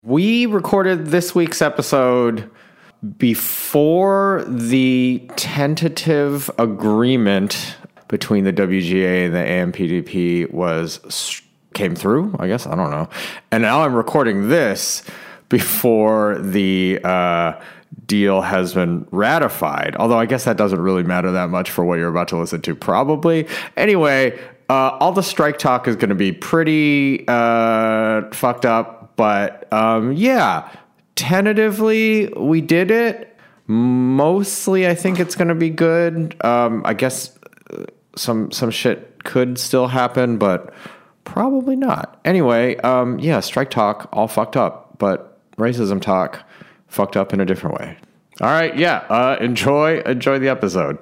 We recorded this week's episode before the tentative agreement between the WGA and the AMPDP came through, I guess. I don't know. And now I'm recording this before the deal has been ratified. Although I guess that doesn't really matter that much for what you're about to listen to, probably. Anyway, all the strike talk is going to be pretty fucked up. But yeah, tentatively we did it. Mostly, I think it's going to be good. I guess some shit could still happen, but probably not. Anyway, yeah, strike talk all fucked up, but racism talk fucked up in a different way. All right, yeah, enjoy the episode.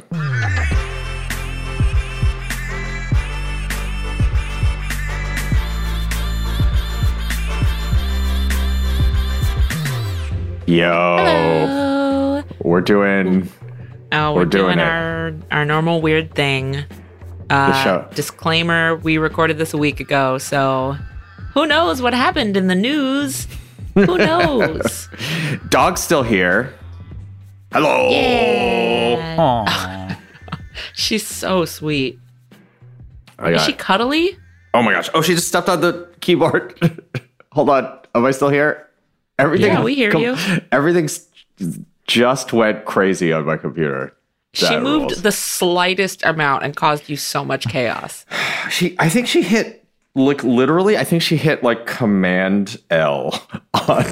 Yo, hello. We're doing our normal weird thing. Disclaimer, we recorded this a week ago, so who knows what happened in the news? Who knows? Dog's still here. Hello. Yeah. She's so sweet. Is she cuddly? Oh my gosh. Oh, she just stepped on the keyboard. Hold on. Am I still here? Yeah, we hear you. Everything's just went crazy on my computer. She moved the slightest amount and caused you so much chaos. I think she hit, like, literally, Command L on.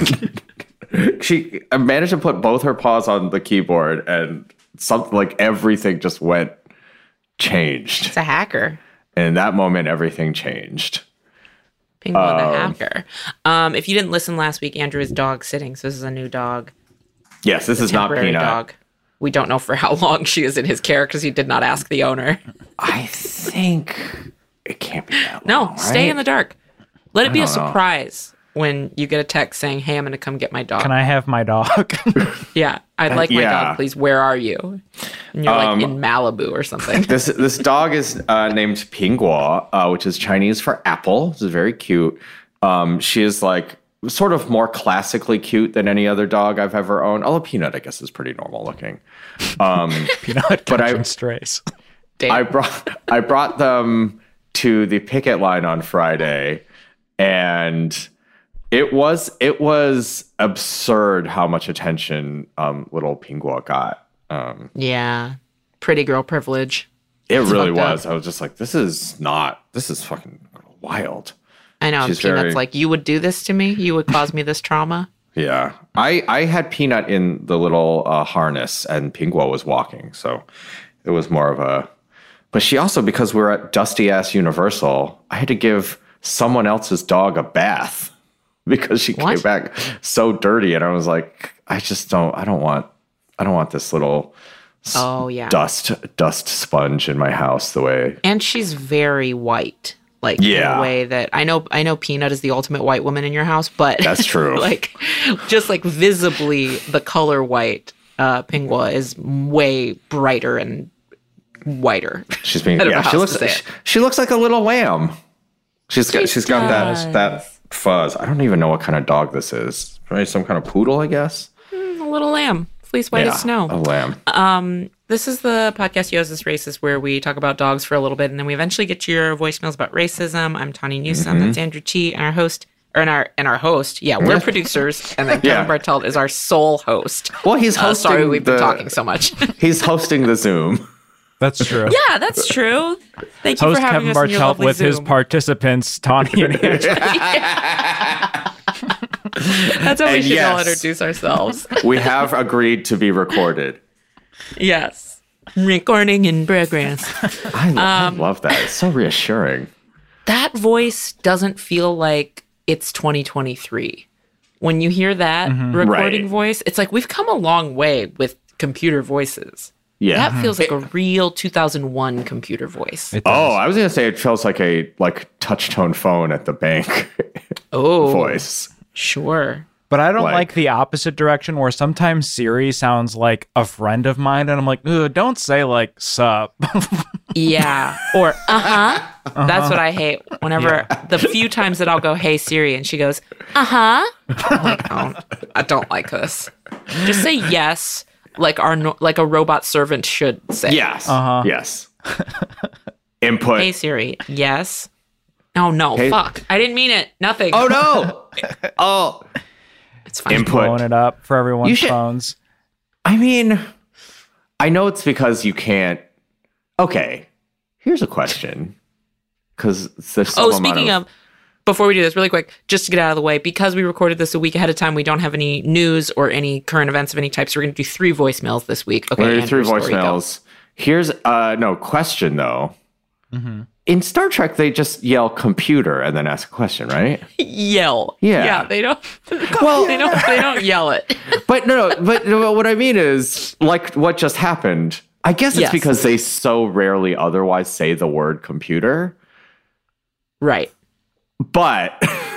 She managed to put both her paws on the keyboard and something like everything just changed. It's a hacker. And in that moment, everything changed. Penguin the hacker. If you didn't listen last week, Andrew is dog sitting, so this is a new dog. Yes, this is not Peanut. Dog. We don't know for how long she is in his care because he did not ask the owner. I think it can't be that long. No, right? Stay in the dark. Let it be a surprise when you get a text saying, "Hey, I'm going to come get my dog." Can I have my dog? Yeah, I'd like my dog, please. Where are you? And you're like in Malibu or something. This dog is named Pingguo, which is Chinese for apple. This is very cute. She is like sort of more classically cute than any other dog I've ever owned. Although Peanut, I guess, is pretty normal looking. Peanut catching strays. I brought them to the picket line on Friday, and it was absurd how much attention little Pingguo got. Yeah, pretty girl privilege. It really was. I was just like, this is fucking wild. I know. Peanut's like, you would do this to me? You would cause me this trauma? Yeah. I had Peanut in the little harness, and Pingguo was walking, so it was more of a... But she also, because we're at dusty-ass Universal, I had to give someone else's dog a bath because she came back so dirty, and I was like, I don't want this little dust sponge in my house the way. And she's very white. In a way that I know Peanut is the ultimate white woman in your house, but that's true. just visibly the color white, Pingguo is way brighter and whiter. She looks like a little lamb. She's got that fuzz. I don't even know what kind of dog this is. Right? Some kind of poodle, I guess. A little lamb. Fleece white as snow. A lamb. This is the podcast Yosis Racist, where we talk about dogs for a little bit, and then we eventually get to your voicemails about racism. I'm Tawny Newsome. That's Andrew Chi, and our host. Yeah, we're producers, and then Kevin Bartelt is our sole host. Well, he's hosting. Sorry, we've been talking so much. He's hosting the Zoom. That's true. Yeah, that's true. Thank you for having Kevin us in your Bartelt lovely with Zoom. his participants, Tawny and Andrew. That's how we should all introduce ourselves. We have agreed to be recorded. Yes. Recording in progress. I love that. It's so reassuring. That voice doesn't feel like it's 2023. When you hear that recording voice, it's like we've come a long way with computer voices. Yeah. That feels like a real 2001 computer voice. I was going to say it feels like a touch tone phone at the bank voice. Sure. But I don't like the opposite direction where sometimes Siri sounds like a friend of mine, and I'm like, don't say sup. Yeah. Or That's what I hate. Whenever the few times that I'll go, "Hey Siri," and she goes, I'm like, oh, I don't like this. Just say yes, like a robot servant should say. Yes. Yes. Input. Hey Siri. Yes. Oh no. Hey. Fuck. I didn't mean it. Nothing. Oh no. Oh. It's fine. Input. Blowing it up for everyone's phones. I mean, I know it's because you can't. Okay. Here's a question. Because there's some speaking of, before we do this, really quick, just to get out of the way, because we recorded this a week ahead of time, we don't have any news or any current events of any type, so we're going to do 3 voicemails this week. Okay, we're going to do 3 voicemails. Here's question though. Mm-hmm. In Star Trek, they just yell "computer" and then ask a question, right? Yell. Yeah. They don't. Well, they don't yell it. But But what I mean is, like what just happened. I guess it's because they so rarely otherwise say the word "computer." Right. But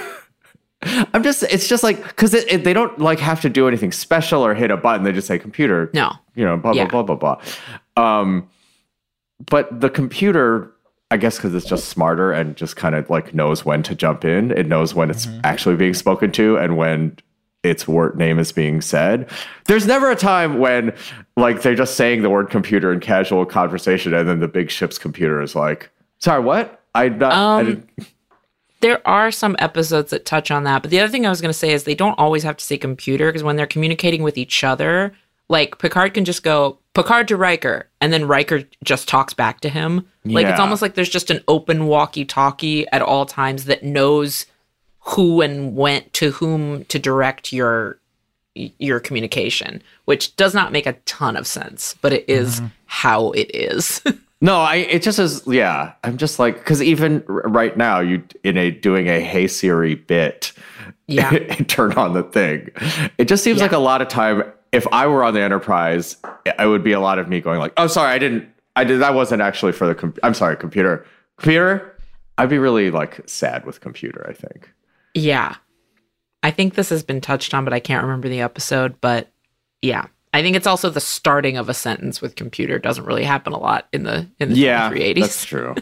it's just like, because they don't like have to do anything special or hit a button. They just say "computer." No. Blah, blah, blah, blah, blah. But the computer, I guess because it's just smarter and just kind of like knows when to jump in. It knows when it's actually being spoken to and when its word name is being said. There's never a time when like they're just saying the word "computer" in casual conversation and then the big ship's computer is like, "Sorry, what? I didn't." There are some episodes that touch on that, but the other thing I was going to say is they don't always have to say "computer" because when they're communicating with each other, like Picard can just go "Picard to Riker," and then Riker just talks back to him. Like it's almost like there's just an open walkie-talkie at all times that knows who and when to whom to direct your communication, which does not make a ton of sense, but it is how it is. No, it just is. Yeah, I'm just like, because even right now, you doing a "Hey Siri" bit, turn on the thing. It just seems like a lot of time. If I were on the Enterprise, it would be a lot of me going like, "Oh, sorry, that wasn't actually for the I'm sorry, computer. I'd be really like sad with computer, I think. Yeah. I think this has been touched on, but I can't remember the episode. But yeah, I think it's also the starting of a sentence with computer doesn't really happen a lot in the 380s. That's true.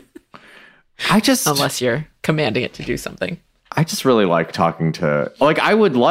Unless you're commanding it to do something. I just really like talking to, like,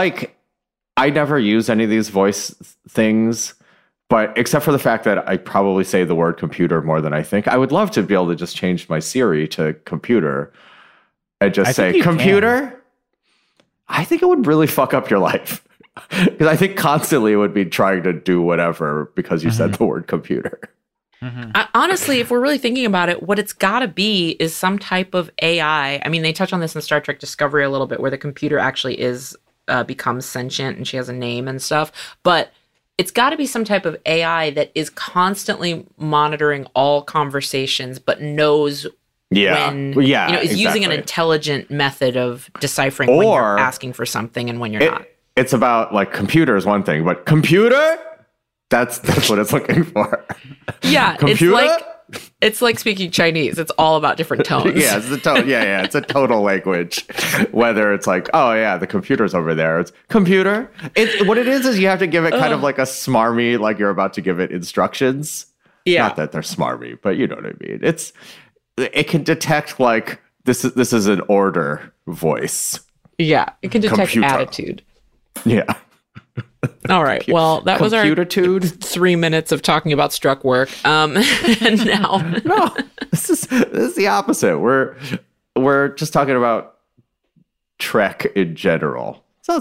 I never use any of these voice things, but except for the fact that I probably say the word "computer" more than I think. I would love to be able to just change my Siri to "computer" and just say "computer." I think it would really fuck up your life. Because I think constantly it would be trying to do whatever because you said the word "computer." Honestly, if we're really thinking about it, what it's got to be is some type of AI. I mean, they touch on this in Star Trek Discovery a little bit, where the computer actually becomes sentient and she has a name and stuff. But it's got to be some type of AI that is constantly monitoring all conversations, but knows when is using an intelligent method of deciphering when you're asking for something and when you're not. It's about like computer is one thing, but computer, that's what it's looking for. Yeah, computer? It's like speaking Chinese. It's all about different tones. Yeah, it's the tone. Yeah, it's a tonal language. Whether it's like, oh yeah, the computer's over there. It's computer. What it is you have to give it kind of like a smarmy, like you're about to give it instructions. Yeah, not that they're smarmy, but you know what I mean. It can detect like this is an order voice. Yeah, it can detect attitude. Yeah. All right. Well, that was our 3 minutes of talking about Struck Work. And now, no, this is the opposite. We're just talking about Trek in general. So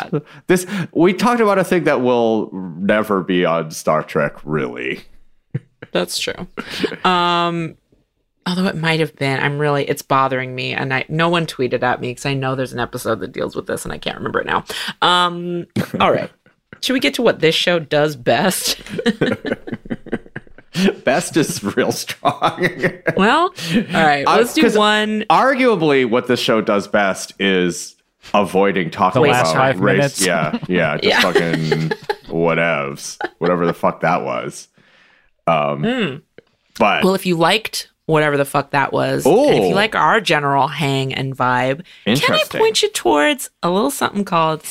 we talked about a thing that will never be on Star Trek, really. That's true. Although it might have been. It's bothering me. And no one tweeted at me because I know there's an episode that deals with this and I can't remember it now. All right. Should we get to what this show does best? Best is real strong. Well, all right. Let's do one. Arguably, what this show does best is avoiding talking about 5 race. Minutes. Yeah. Just fucking whatevs. Whatever the fuck that was. But well, if you liked whatever the fuck that was. Ooh. And if you like our general hang and vibe, can I point you towards a little something called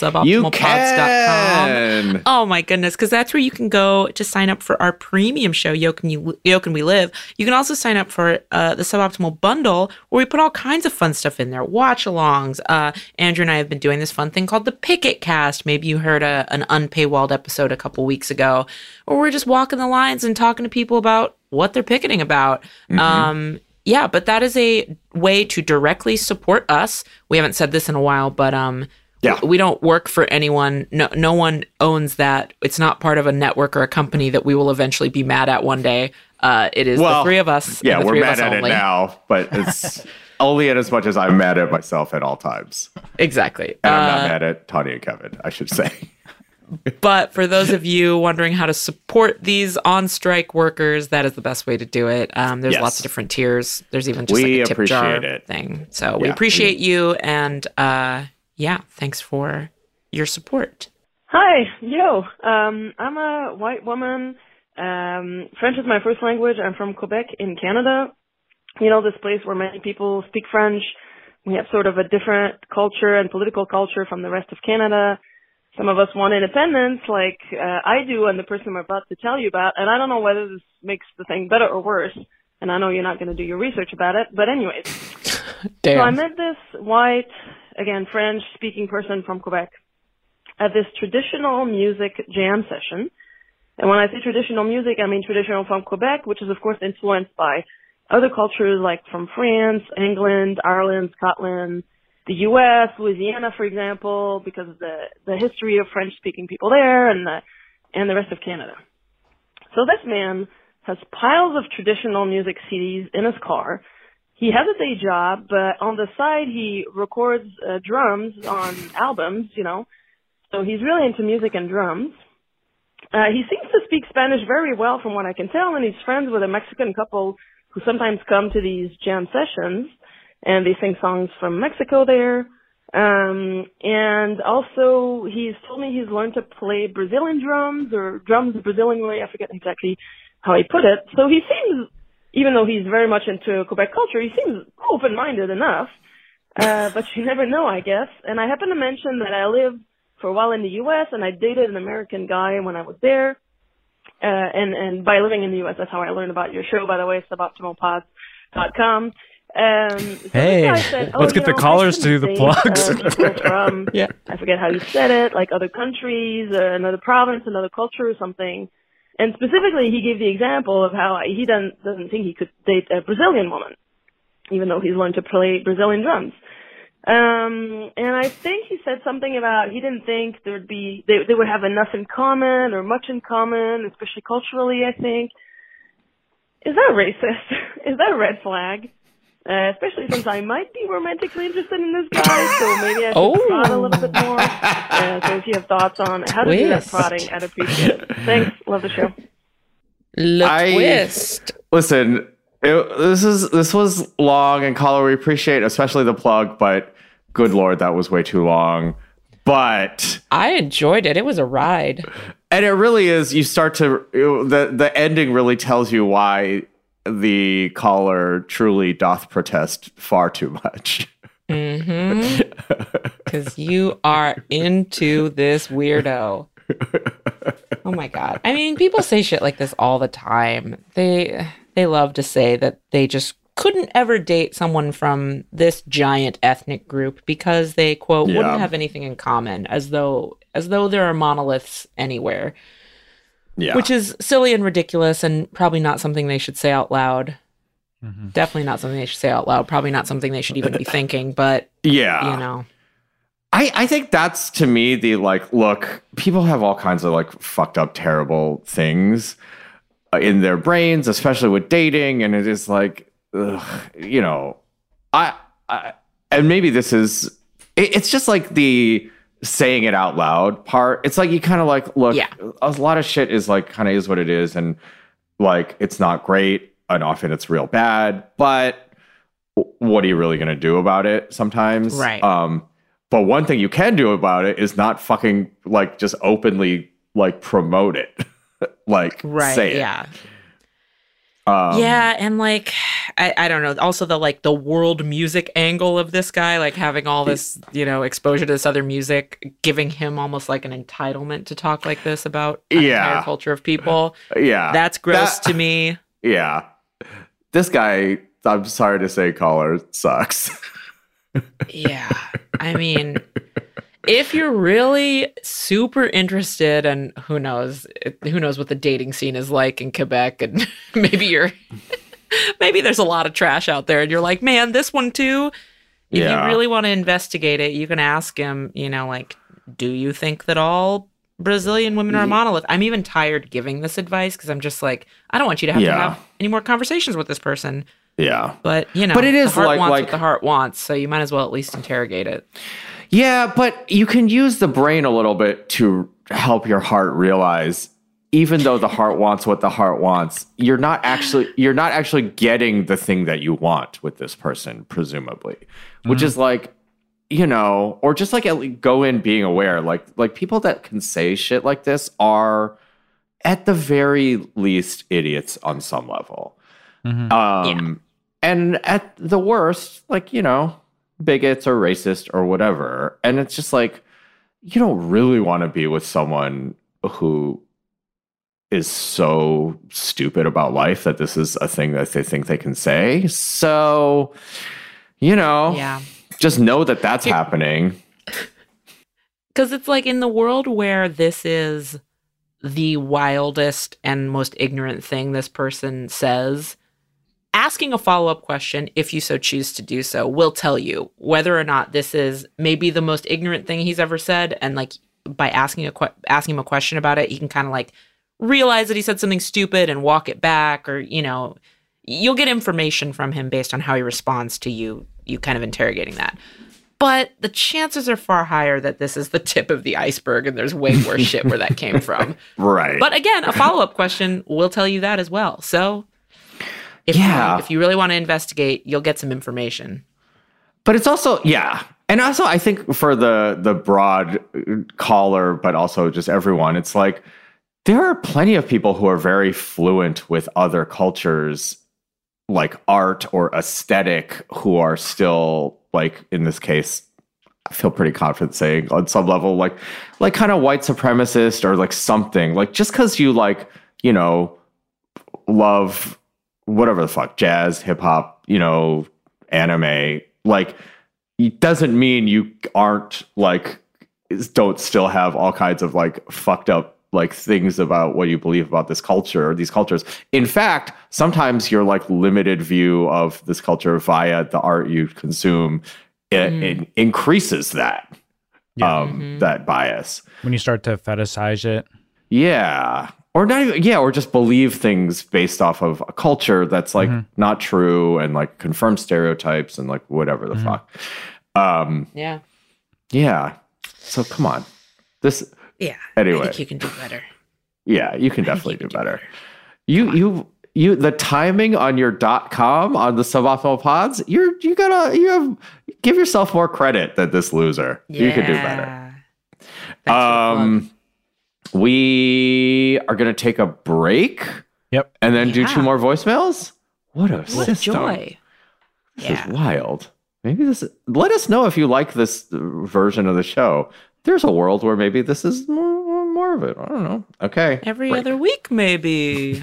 suboptimalpods.com? Oh my goodness, because that's where you can go to sign up for our premium show, Yo Can We Live. You can also sign up for the Suboptimal Bundle, where we put all kinds of fun stuff in there. Watch-alongs. Andrew and I have been doing this fun thing called the Picket Cast. Maybe you heard an unpaywalled episode a couple weeks ago, where we're just walking the lines and talking to people about what they're picketing about. Yeah, but that is a way to directly support us. We haven't said this in a while, but we don't work for anyone. No one owns that. It's not part of a network or a company that we will eventually be mad at one day. It is the three of us. Yeah, we're mad at it now, but it's only in as much as I'm mad at myself at all times. Exactly. And I'm not mad at Tawny and Kevin, I should say. But for those of you wondering how to support these on-strike workers, that is the best way to do it. There's lots of different tiers. There's even just like a tip jar thing. So we appreciate you, and thanks for your support. Hi, I'm a white woman. French is my first language. I'm from Quebec in Canada. You know, this place where many people speak French. We have sort of a different culture and political culture from the rest of Canada. Some of us want independence, like I do, and the person I'm about to tell you about. And I don't know whether this makes the thing better or worse. And I know you're not going to do your research about it. But anyways, Damn. So I met this white, again, French-speaking person from Quebec at this traditional music jam session. And when I say traditional music, I mean traditional from Quebec, which is, of course, influenced by other cultures like from France, England, Ireland, Scotland, the U.S., Louisiana, for example, because of the history of French-speaking people there and the rest of Canada. So this man has piles of traditional music CDs in his car. He has a day job, but on the side he records drums on albums, you know. So he's really into music and drums. He seems to speak Spanish very well from what I can tell, and he's friends with a Mexican couple who sometimes come to these jam sessions, and they sing songs from Mexico there. And also, he's told me he's learned to play Brazilian drums, or drums the Brazilian way, I forget exactly how he put it. So he seems, even though he's very much into Quebec culture, he seems open-minded enough. But you never know, I guess. And I happen to mention that I lived for a while in the U.S., and I dated an American guy when I was there. And by living in the U.S., that's how I learned about your show, by the way, suboptimalpods.com. Hey, let's get the callers to do the plugs. People from, I forget how you said it, like other countries, another province, another culture or something. And specifically, he gave the example of how he doesn't think he could date a Brazilian woman, even though he's learned to play Brazilian drums. And I think he said something about he didn't think they would have enough in common or much in common, especially culturally, I think. Is that racist? Is that a red flag? Especially since I might be romantically interested in this guy, so maybe I should prod a little bit more. So if you have thoughts on how to do that prodding, I'd appreciate it. Thanks. Love the show. Twist. Listen, this was long, and caller, we appreciate especially the plug, but good Lord, that was way too long. But I enjoyed it. It was a ride. And it really is. You start to, the ending really tells you why the caller truly doth protest far too much. Because you are into this weirdo. Oh my God. I mean, people say shit like this all the time. They love to say that they just couldn't ever date someone from this giant ethnic group because they, quote, wouldn't have anything in common, as though there are monoliths anywhere. Yeah. Which is silly and ridiculous, and probably not something they should say out loud. Mm-hmm. Definitely not something they should say out loud. Probably not something they should even be thinking, but yeah, you know. I think that's, to me, the, like, look, people have all kinds of, like, fucked up, terrible things in their brains, especially with dating, and it is like, you know, and maybe this is, it's just like the saying it out loud part. It's like you kind of like, look, a lot of shit is like kind of is what it is, and like it's not great, and often it's real bad, but what are you really going to do about it sometimes? Right. But one thing you can do about it is not fucking like just openly like promote it. Like say it. Yeah. Yeah, and like I don't know. Also, the world music angle of this guy, like having all this, exposure to this other music, giving him almost like an entitlement to talk like this about an entire culture of people. Yeah, that's gross to me. Yeah, this guy. I'm sorry to say, caller sucks. Yeah, I mean, if you're really super interested, and who knows what the dating scene is like in Quebec, and maybe there's a lot of trash out there, and you're like, man, this one too. If you really want to investigate it, you can ask him, do you think that all Brazilian women are a monolith? I'm even tired giving this advice because I'm just like, I don't want you to have any more conversations with this person. Yeah. But, but it is the heart wants what the heart wants, so you might as well at least interrogate it. Yeah, but you can use the brain a little bit to help your heart realize, even though the heart wants what the heart wants, you're not actually getting the thing that you want with this person, presumably, which is like, or just like at least go in being aware, like people that can say shit like this are at the very least idiots on some level. And at the worst, like, bigots or racist or whatever. And it's just like, you don't really want to be with someone who is so stupid about life that this is a thing that they think they can say. So, just know that that's happening. Because it's like in the world where this is the wildest and most ignorant thing this person says, asking a follow-up question, if you so choose to do so, will tell you whether or not this is maybe the most ignorant thing he's ever said. And like by asking him a question about it, he can kind of like realize that he said something stupid and walk it back, or, you'll get information from him based on how he responds to you kind of interrogating that. But the chances are far higher that this is the tip of the iceberg and there's way worse shit where that came from. Right. But again, a follow-up question will tell you that as well. So if you really want to investigate, you'll get some information. But it's also, and also I think for the broad caller, but also just everyone, it's like there are plenty of people who are very fluent with other cultures, like art or aesthetic, who are still, like in this case, I feel pretty confident saying on some level, like kind of white supremacist or like something. Like just because you love whatever the fuck, jazz, hip hop, anime, like it doesn't mean you aren't like, don't still have all kinds of like fucked up like things about what you believe about this culture or these cultures. In fact, sometimes your like limited view of this culture via the art you consume, it increases that, that bias. When you start to fetishize it. Yeah. Or not even, or just believe things based off of a culture that's like not true and like confirmed stereotypes and like whatever the fuck. Yeah. So come on. Anyway. I think you can do better. Yeah, you can definitely do better. You the timing on your .com on the Suboptimal Pods, give yourself more credit than this loser. Yeah. You can do better. We are going to take a break. Yep. And then do 2 more voicemails. What a system. Joy. This is wild. Let us know if you like this version of the show. There's a world where maybe this is more of it. I don't know. Okay. Every other week, maybe.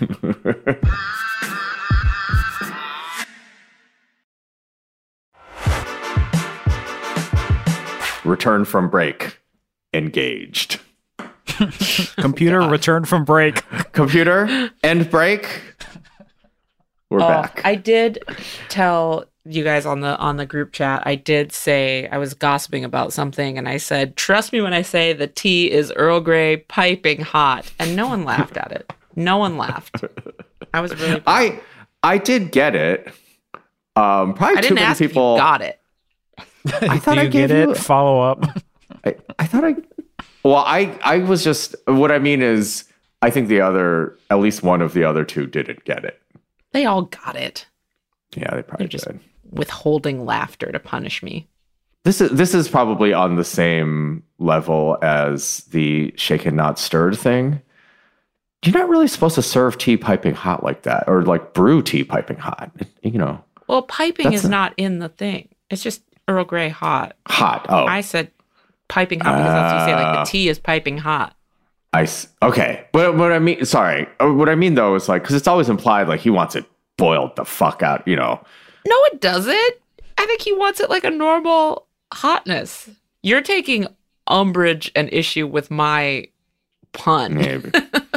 Return from break. Engaged. Computer, return from break. Computer, end break. We're back. I did tell you guys on the group chat, I did say I was gossiping about something, and I said, trust me when I say the tea is Earl Grey piping hot, and no one laughed at it. No one laughed. I was really proud. I did get it. Probably too many people got it. I thought I get it. Follow up. I thought I was just, what I mean is, I think at least one of the other 2 didn't get it. They all got it. Yeah, they probably just did. Withholding laughter to punish me. This is probably on the same level as the shaken not stirred thing. you're not really supposed to serve tea piping hot like that, or like brew tea piping hot. You know. Well, piping is not in the thing. It's just Earl Grey hot. Hot. Oh, I said piping hot because that's what you say. Like the tea is piping hot. Okay, but what I mean, sorry, what I mean though is like, because it's always implied like he wants it boiled the fuck out, you know. No, it doesn't. I think he wants it like a normal hotness. You're taking umbrage and issue with my pun. Maybe.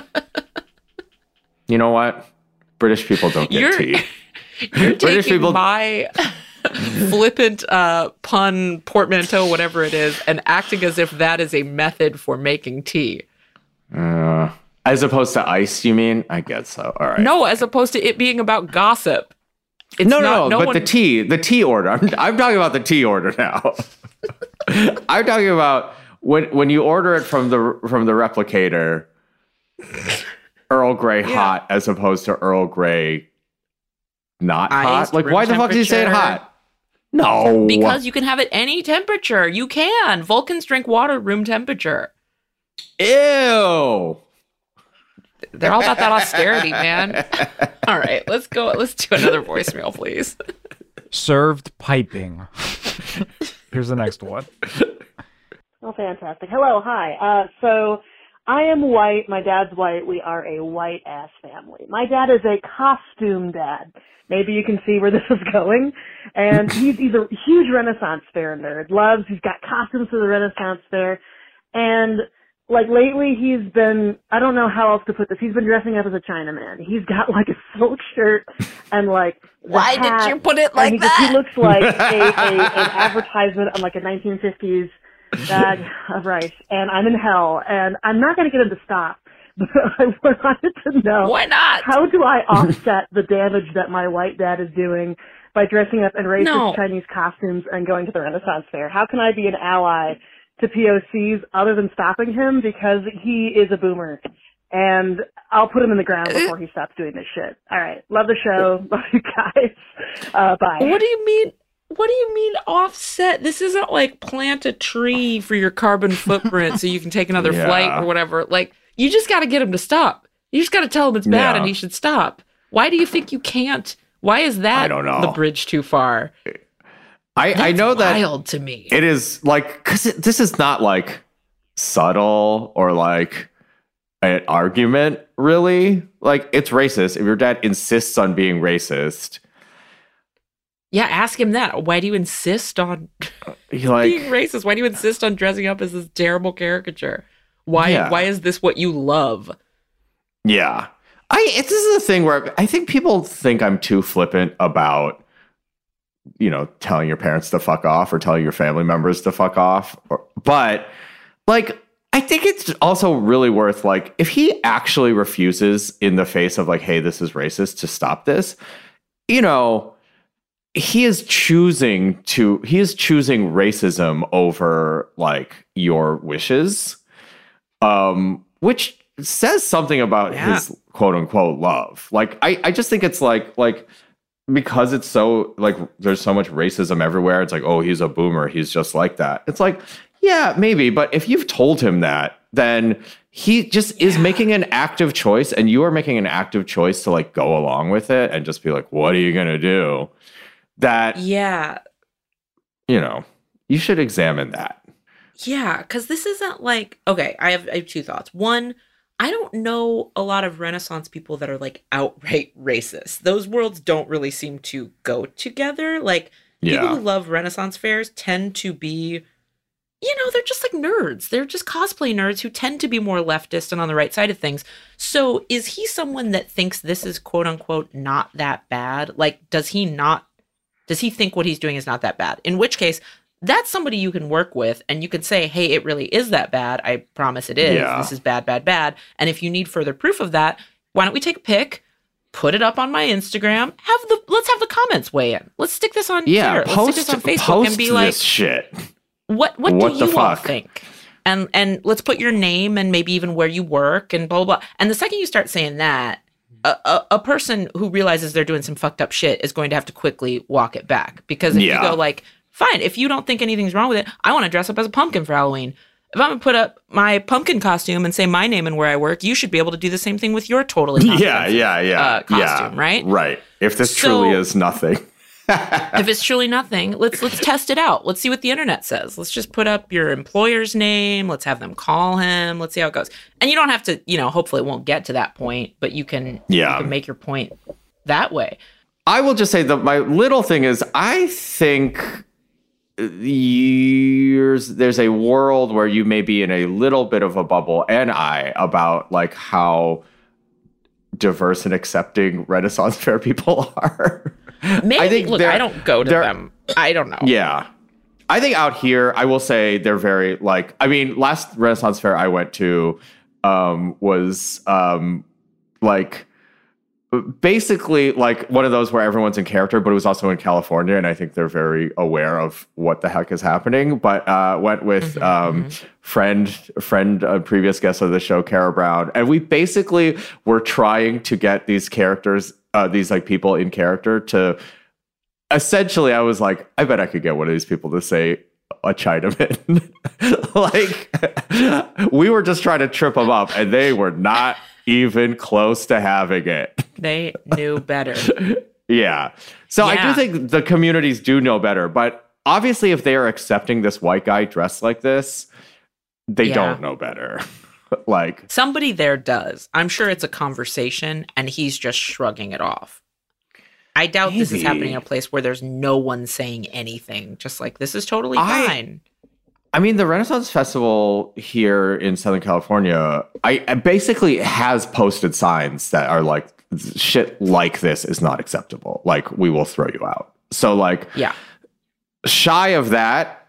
You know what? British people don't get tea. You're taking my flippant pun portmanteau, whatever it is, and acting as if that is a method for making tea. As opposed to ice, you mean? I guess so. All right. No, as opposed to it being about gossip. But the tea order. I'm talking about the tea order now. I'm talking about when you order it from the replicator, Earl Grey hot as opposed to Earl Grey not hot. Like, why the fuck do you say it hot? No, because you can have it any temperature. You can. Vulcans drink water room temperature. Ew. They're all about that austerity, man. All right, let's go. Let's do another voicemail, please. Served piping. Here's the next one. Oh, fantastic. Hello, hi. So I am white. My dad's white. We are a white-ass family. My dad is a costume dad. Maybe you can see where this is going. And he's a huge Renaissance Fair nerd. He's got costumes for the Renaissance Fair. And like lately he's been, I don't know how else to put this, he's been dressing up as a Chinaman. He's got like a silk shirt and like Why hat, did you put it like that? He looks like an advertisement on like a 1950s bag of rice. And I'm in hell and I'm not going to get him to stop. But I wanted to know, why not? How do I offset the damage that my white dad is doing by dressing up in racist Chinese costumes and going to the Renaissance Fair? How can I be an ally to POCs other than stopping him? Because he is a boomer. And I'll put him in the ground before he stops doing this shit. All right. Love the show. Love you guys. Bye. What do you mean? What do you mean offset? This isn't like plant a tree for your carbon footprint so you can take another flight or whatever. Like, you just got to get him to stop. You just got to tell him it's bad and he should stop. Why do you think you can't? Why is that I don't know. The bridge too far? I know that wild to me. It is like, because this is not like subtle or like an argument, really. Like, it's racist. If your dad insists on being racist. Yeah, ask him that. Why do you insist on being racist? Why do you insist on dressing up as this terrible caricature? Why is this what you love? Yeah. This is a thing where I think people think I'm too flippant about, you know, telling your parents to fuck off or telling your family members to fuck off. But, like, I think it's also really worth, like, if he actually refuses in the face of, like, hey, this is racist, to stop this, you know, he is choosing racism over, like, your wishes, which says something about his quote unquote love. Like, I just think it's like, because it's so, like, there's so much racism everywhere. It's like, oh, he's a boomer. He's just like that. It's like, yeah, maybe. But if you've told him that, then he just is making an active choice, and you are making an active choice to, like, go along with it and just be like, what are you going to do? That, you know, you should examine that. Yeah, because this isn't like, okay, I have two thoughts. One, I don't know a lot of Renaissance people that are, like, outright racist. Those worlds don't really seem to go together. Like, people who love Renaissance fairs tend to be, you know, they're just like nerds. They're just cosplay nerds who tend to be more leftist and on the right side of things. So is he someone that thinks this is quote unquote not that bad? Like, does he think what he's doing is not that bad? In which case, that's somebody you can work with and you can say, hey, it really is that bad. I promise it is. Yeah. This is bad, bad, bad. And if you need further proof of that, why don't we take a pic, put it up on my Instagram, let's have the comments weigh in. Let's stick this on Twitter. Let's stick this on Facebook and be like, shit. What do you all think? And let's put your name and maybe even where you work and blah, blah, blah. And the second you start saying that, a person who realizes they're doing some fucked up shit is going to have to quickly walk it back. Because if you go like, fine, if you don't think anything's wrong with it, I want to dress up as a pumpkin for Halloween. if I'm gonna put up my pumpkin costume and say my name and where I work, you should be able to do the same thing with your totally costume, right? Right. If this truly is nothing. If it's truly nothing, let's test it out. Let's see what the internet says. Let's just put up your employer's name. Let's have them call him. Let's see how it goes. And you don't have to, hopefully it won't get to that point, but you can make your point that way. I will just say that my little thing is, I think there's a world where you may be in a little bit of a bubble, and about like how diverse and accepting Renaissance Fair people are. Maybe. I don't go to them. I don't know. Yeah. I think out here, I will say they're very last Renaissance Fair I went to was basically like one of those where everyone's in character, but it was also in California, and I think they're very aware of what the heck is happening. But went with friend, previous guest of the show, Kara Brown, and we basically were trying to get these characters, these like people in character, to essentially. I was like, I bet I could get one of these people to say a Chinaman. We were just trying to trip them up, and they were not even close to having it. They knew better. Yeah. So I do think the communities do know better, but obviously if they are accepting this white guy dressed like this, they don't know better. Somebody there does. I'm sure it's a conversation and he's just shrugging it off. I doubt this is happening in a place where there's no one saying anything. Just like, this is totally fine. I mean, the Renaissance Festival here in Southern California, I basically has posted signs that are like, shit like this is not acceptable. Like, we will throw you out. So shy of that,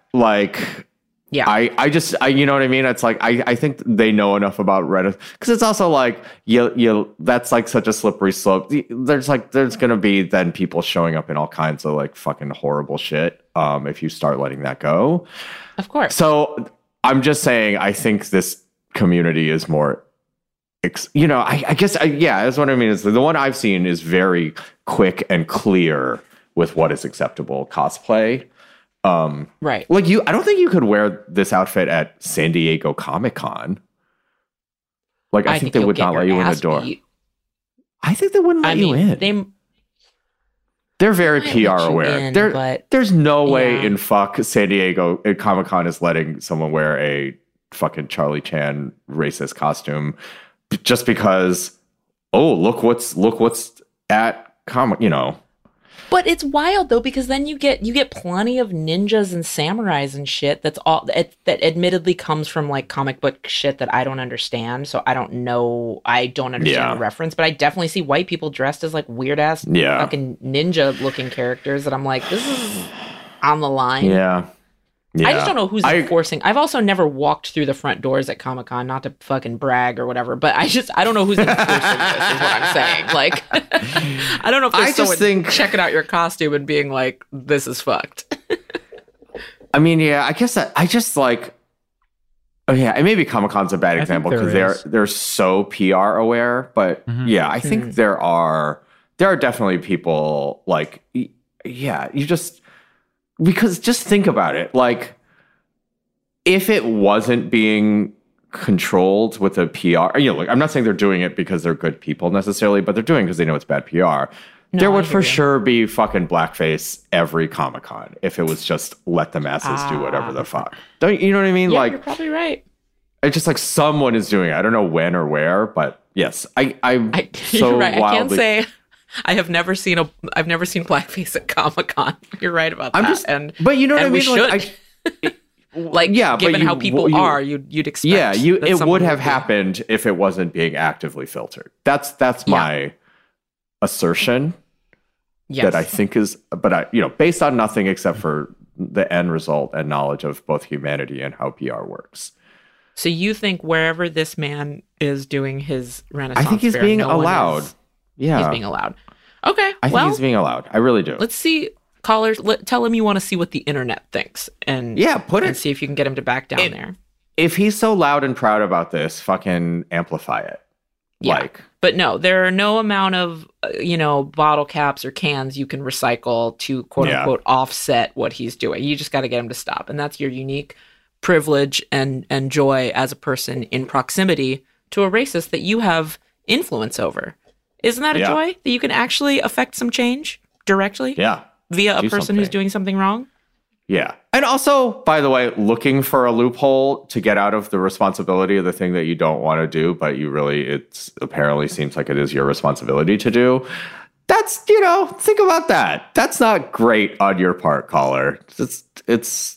I just you know what I mean? It's like, I think they know enough about Reddit, because it's also like, that's like such a slippery slope. There's going to be then people showing up in all kinds of like fucking horrible shit if you start letting that go. Of course. So I'm just saying, I think this community is more, I guess, that's what I mean. Is the one I've seen is very quick and clear with what is acceptable cosplay. Right. Like I don't think you could wear this outfit at San Diego Comic-Con. Like, I think they would not let you in the door. I think they wouldn't let you in. They're very PR aware. There's no way in San Diego Comic-Con is letting someone wear a fucking Charlie Chan racist costume just because, look what's at comic, But it's wild though, because then you get plenty of ninjas and samurais and shit that admittedly comes from like comic book shit that I don't understand. So I don't understand the reference, but I definitely see white people dressed as like weird ass fucking ninja looking characters that I'm like, this is on the line. Yeah. I just don't know who's enforcing. I've also never walked through the front doors at Comic-Con, not to fucking brag or whatever, but I don't know who's enforcing this, is what I'm saying. Like, I don't know if there's someone checking out your costume and being like, this is fucked. I mean, I guess I just like, and maybe Comic-Con's a bad example because they're so PR aware, but I think there are definitely people like, because just think about it. Like, if it wasn't being controlled with a PR, I'm not saying they're doing it because they're good people necessarily, but they're doing it because they know it's bad PR. There would for sure be fucking blackface every Comic-Con if it was just let the masses do whatever the fuck. You know what I mean? Yeah, you're probably right. It's just like someone is doing it. I don't know when or where, but yes, I'm so you're right. wildly. I can't say. I've never seen blackface at Comic-Con. You're right about that. But you know what I mean? We should. Given how people are, you'd expect. Yeah, it would have happened if it wasn't being actively filtered. That's my assertion. Yes. That I think is, but based on nothing except for the end result and knowledge of both humanity and how PR works. So you think wherever this man is doing his Renaissance, I think he's being allowed. He's being allowed. Okay. I think he's being allowed. I really do. Let's see, callers. Tell him you want to see what the internet thinks, and see if you can get him to back down there. If he's so loud and proud about this, fucking amplify it. Yeah. But no, there are no amount of bottle caps or cans you can recycle to quote unquote offset what he's doing. You just got to get him to stop, and that's your unique privilege and joy as a person in proximity to a racist that you have influence over. Isn't that a joy that you can actually affect some change directly? Yeah. Via a person who's doing something wrong? Yeah. And also, by the way, looking for a loophole to get out of the responsibility of the thing that you don't want to do, but it apparently seems like it is your responsibility to do. That's, think about that. That's not great on your part, caller. It's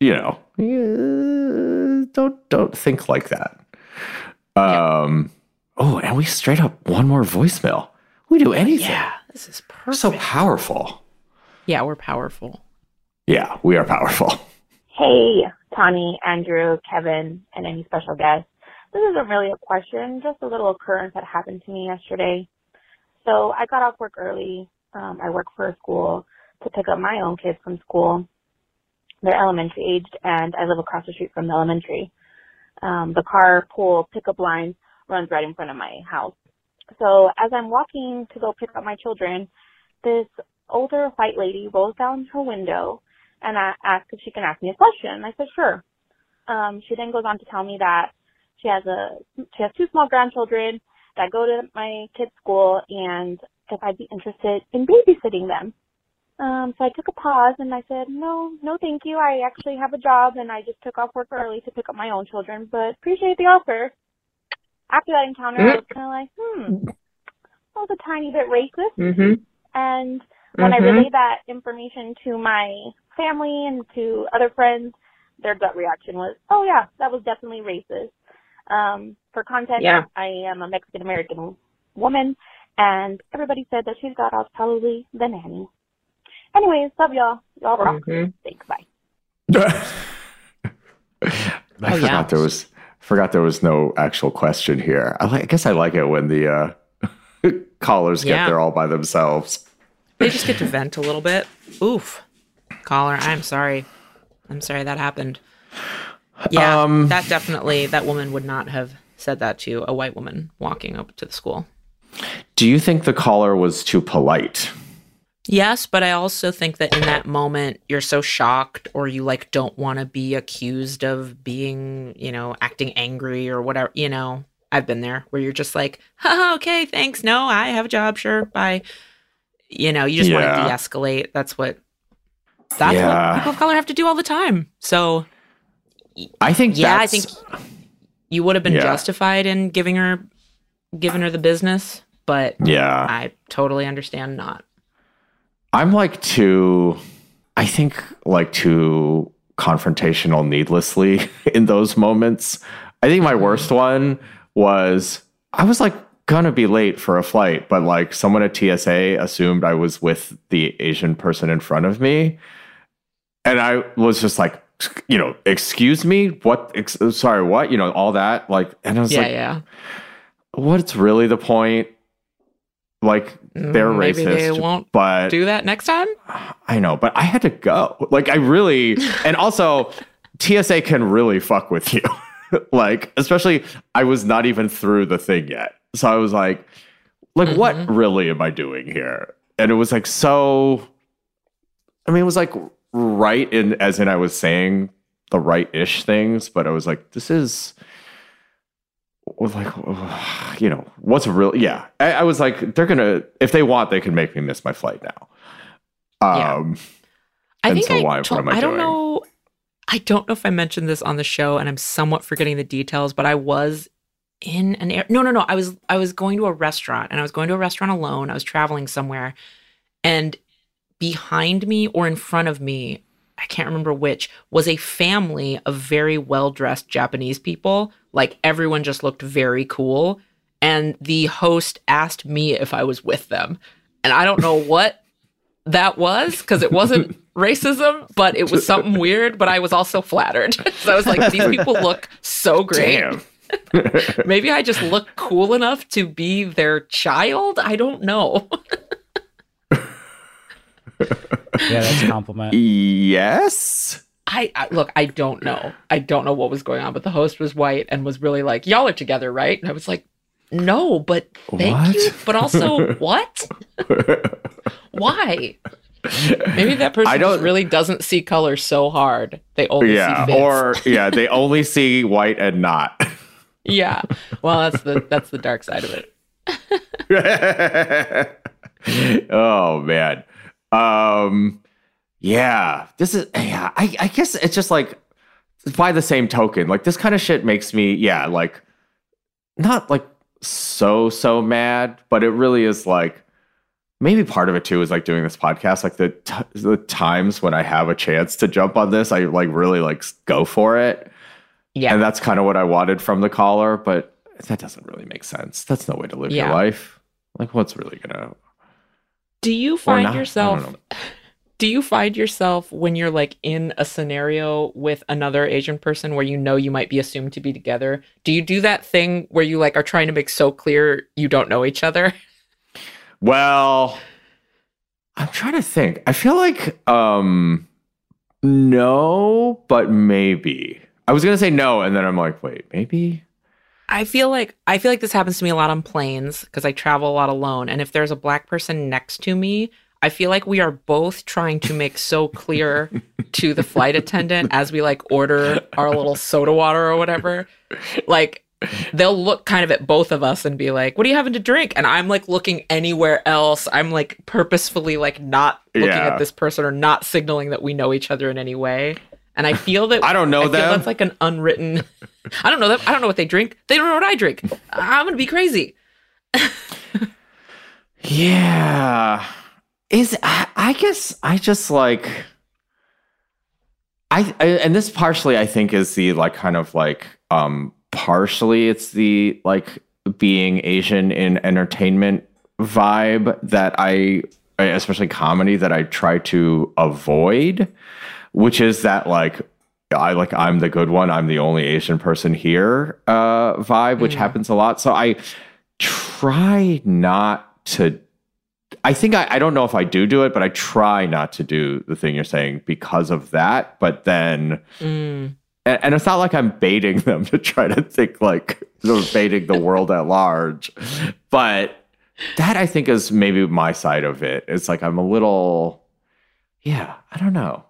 don't think like that. And we straight up one more voicemail. We do anything. Yeah, this is perfect. So powerful. Yeah, we're powerful. Yeah, we are powerful. Hey, Tawny, Andrew, Kevin, and any special guests. This isn't really a question, just a little occurrence that happened to me yesterday. So I got off work early. I work for a school to pick up my own kids from school. They're elementary aged, and I live across the street from the elementary. The carpool pickup line runs right in front of my house. So as I'm walking to go pick up my children, this older white lady rolls down her window and I asked if she can ask me a question. I said, sure. She then goes on to tell me that she has 2 small grandchildren that go to my kids' school and if I'd be interested in babysitting them. So I took a pause and I said, no, thank you. I actually have a job and I just took off work early to pick up my own children, but appreciate the offer. After that encounter, I was kind of like, that was a tiny bit racist. Mm-hmm. And when I relayed that information to my family and to other friends, their gut reaction was, oh yeah, that was definitely racist. For context, I am a Mexican-American woman, and everybody said that she thought I was probably the nanny. Anyways, love y'all. Y'all rock. Thanks, bye. Forgot there was no actual question here. I guess I like it when the callers get there all by themselves. They just get to vent a little bit. Oof. Caller, I'm sorry. I'm sorry that happened. Yeah, that woman would not have said that to a white woman walking up to the school. Do you think the caller was too polite? Yes, but I also think that in that moment, you're so shocked or you don't want to be accused of being, acting angry or whatever, I've been there where you're just like, okay, thanks. No, I have a job. Sure. Bye. You just want to de-escalate. That's what people of color have to do all the time. So I think you would have been justified in giving her the business, but I totally understand not. I'm too confrontational needlessly in those moments. I think my worst one was I was gonna be late for a flight, but someone at TSA assumed I was with the Asian person in front of me. And I was just excuse me, what? Sorry, what? All that. And I was what's really the point? They're racist. Maybe they won't do that next time. I know, but I had to go. I really, and also TSA can really fuck with you. Especially I was not even through the thing yet. So I was what really am I doing here? And it was so, it was right as in I was saying the right-ish things, but I was this is what's real? Yeah. I was they're gonna, if they want, they can make me miss my flight now. I think what am I doing? I don't know if I mentioned this on the show, and I'm somewhat forgetting the details, but I was in an no. I was going to a restaurant, and I was going to a restaurant alone. I was traveling somewhere, and behind me or in front of me, I can't remember which, was a family of very well-dressed Japanese people. Everyone just looked very cool. And the host asked me if I was with them. And I don't know what that was, because it wasn't racism, but it was something weird. But I was also flattered. So I was these people look so great. Damn. Maybe I just look cool enough to be their child? I don't know. Yeah, that's a compliment. Yes. Look, I don't know. I don't know what was going on, but the host was white and was really y'all are together, right? And I was no, but thank you. But also, what? Why? Maybe that person just really doesn't see color so hard. They only see Vince. They only see white and not. Yeah. Well, that's the dark side of it. Oh man. This is I guess it's just like by the same token, like this kind of shit makes me like not like so mad, but it really is like maybe part of it too is like doing this podcast, like the times when I have a chance to jump on this, I like really like go for it. Yeah. And that's kind of what I wanted from the caller, but that doesn't really make sense. That's no way to live your life. Like what's really gonna... Do you find yourself when you're like in a scenario with another Asian person where you might be assumed to be together? Do you do that thing where you like are trying to make so clear you don't know each other? Well, I'm trying to think. I feel like no, but maybe. I was going to say no, and then I'm like, wait, maybe? I feel like this happens to me a lot on planes because I travel a lot alone. And if there's a black person next to me, I feel like we are both trying to make so clear to the flight attendant as we like order our little soda water or whatever. Like they'll look kind of at both of us and be like, what are you having to drink? And I'm like looking anywhere else. I'm like purposefully like not looking at this person or not signaling that we know each other in any way. And I feel that I don't know them. That's like an unwritten. I don't know them. I don't know what they drink. They don't know what I drink. I'm gonna be crazy. Yeah. I guess I just like I and this partially I think is the like kind of like partially it's the like being Asian in entertainment vibe that I especially comedy that I try to avoid, which is that like I'm the good one, I'm the only Asian person here vibe, which happens a lot. So I try not to. I think I don't know if I do it, but I try not to do the thing you're saying because of that. But then, and it's not like I'm baiting them to try to think like baiting the world at large. But that I think is maybe my side of it. It's like I'm a little, I don't know.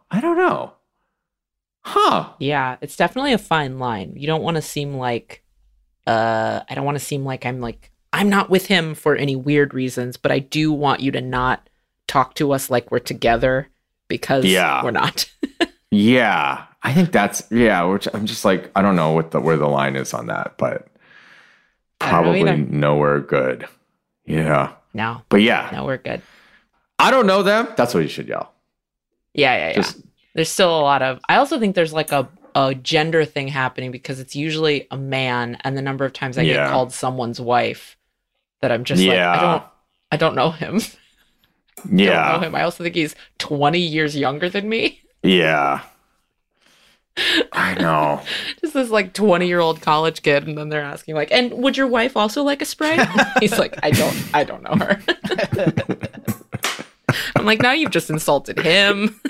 Huh. Yeah, it's definitely a fine line. You don't want to seem like, I don't want to seem like I'm not with him for any weird reasons, but I do want you to not talk to us like we're together because we're not. Yeah, I think that's, which I'm just like, I don't know where the line is on that, but probably nowhere good. Yeah. No. But no, we're good. I don't know them. That's what you should yell. Yeah. There's still a lot of, I also think there's like a gender thing happening because it's usually a man, and the number of times I get called someone's wife that I'm just like, I don't know him. Yeah. I don't know him. I also think he's 20 years younger than me. Yeah. I know. Just this like 20-year-old college kid, and then they're asking like, and would your wife also like a Sprite? He's like, I don't know her. I'm like, now you've just insulted him.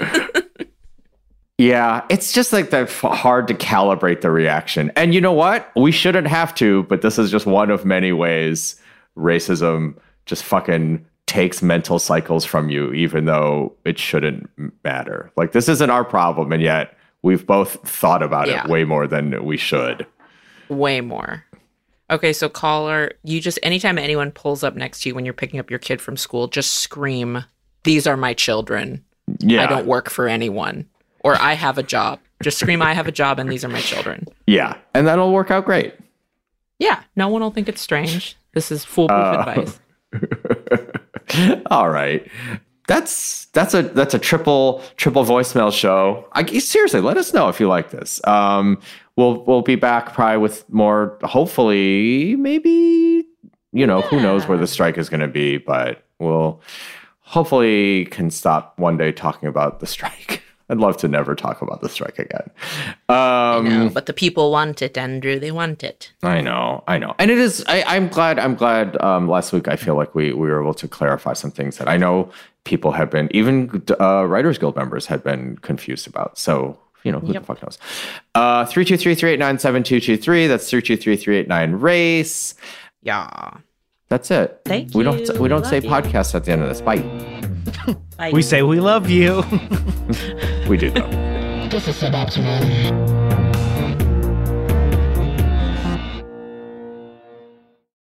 Yeah, it's just like that hard to calibrate the reaction. And you know what? We shouldn't have to, but this is just one of many ways racism just fucking takes mental cycles from you, even though it shouldn't matter. Like, this isn't our problem, and yet we've both thought about it way more than we should. Way more. Okay, so caller, you just, anytime anyone pulls up next to you when you're picking up your kid from school, just scream, "These are my children. I don't work for anyone." Or "I have a job." Just scream, "I have a job and these are my children." Yeah, and that'll work out great. Yeah, no one will think it's strange. This is foolproof advice. All right. That's a triple voicemail show. Seriously, let us know if you like this. We'll be back probably with more, hopefully, maybe, who knows where the strike is going to be, but we'll hopefully can stop one day talking about the strike. I'd love to never talk about the strike again. I know, but the people want it, Andrew. They want it. I know. And it is, I'm glad last week I feel like we were able to clarify some things that I know people have been, even Writers Guild members had been confused about. So, who the fuck knows? 323-389-7223. That's 323-389-RACE. Yeah. That's it. Thank we you. We don't say podcast at the end of this. Bye. Bye. We say we love you. We do though. This is suboptimal.